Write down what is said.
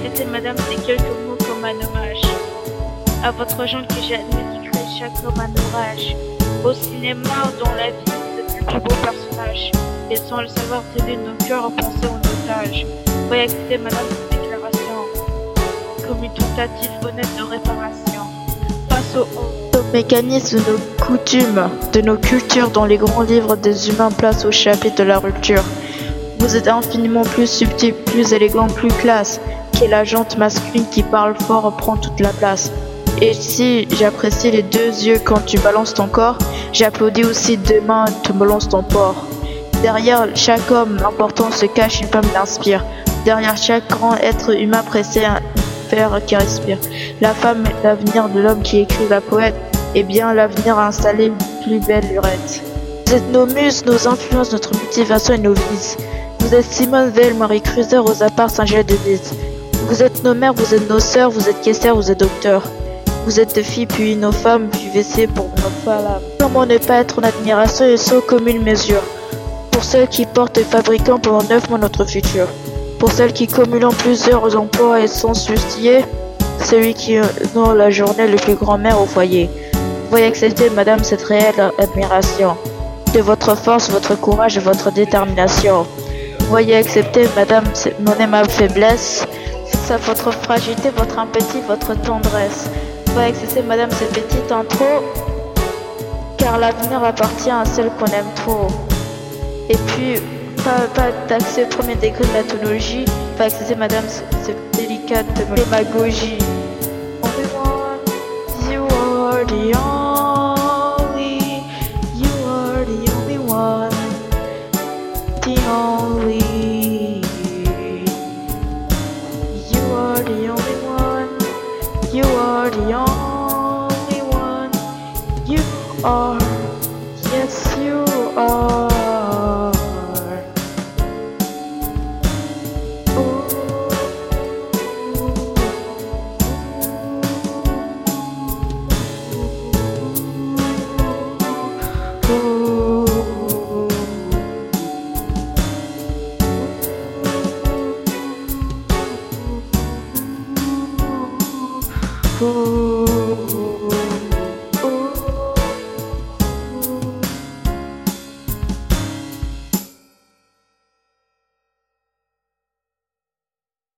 accepter, madame, ces quelques mots comme un hommage à votre gendre que j'ai admis qui crée chaque homme un orage. Au cinéma, dans la vie, vous êtes le plus beau personnage. Et sans le savoir, tenez nos cœurs à penser en otage. Veuillez accepter, madame, cette déclaration comme une tentative honnête de réparation. Face aux mécanismes de nos coutumes, de nos cultures dans les grands livres des humains, place au chapitre de la rupture. Vous êtes infiniment plus subtil, plus élégant, plus classe, qu'est la jante masculine qui parle fort prend toute la place. Et si j'apprécie les deux yeux quand tu balances ton corps, j'applaudis aussi deux mains te balancent ton porc. Derrière chaque homme important se cache une femme qui inspire. Derrière chaque grand être humain pressé un fer qui respire. La femme est l'avenir de l'homme qui écrit la poète, et bien l'avenir a installé une plus belle lurette. Vous êtes nos muses, nos influences, notre motivation et nos vices. Vous êtes Simone Veil, Marie Cruiser, Rosa Parks, Angèle Denise. Vous êtes nos mères, vous êtes nos sœurs, vous êtes caissières, vous êtes docteurs. Vous êtes des filles, puis nos femmes, puis WC pour nos femmes. Comment ne pas être en admiration et sans commune mesure pour celles qui portent et fabriquant pendant 9 mois notre futur. Pour celles qui cumulant plusieurs emplois et sans soucier celui qui dans la journée le plus grand-mère au foyer. Veuillez accepter, madame, cette réelle admiration de votre force, votre courage et votre détermination. Veuillez accepter, madame, mon aimable faiblesse, votre fragilité, votre impétit, votre tendresse. Veuillez accepter, madame, ces petites intros, car l'avenir appartient à celle qu'on aime trop. Et puis, pas d'accès au premier degré de l'athologie, veuillez accepter, madame, cette délicate démagogie. You are the only, you are the only one, the only, you are the only one, you are the only one, you are, yes you are. Oh,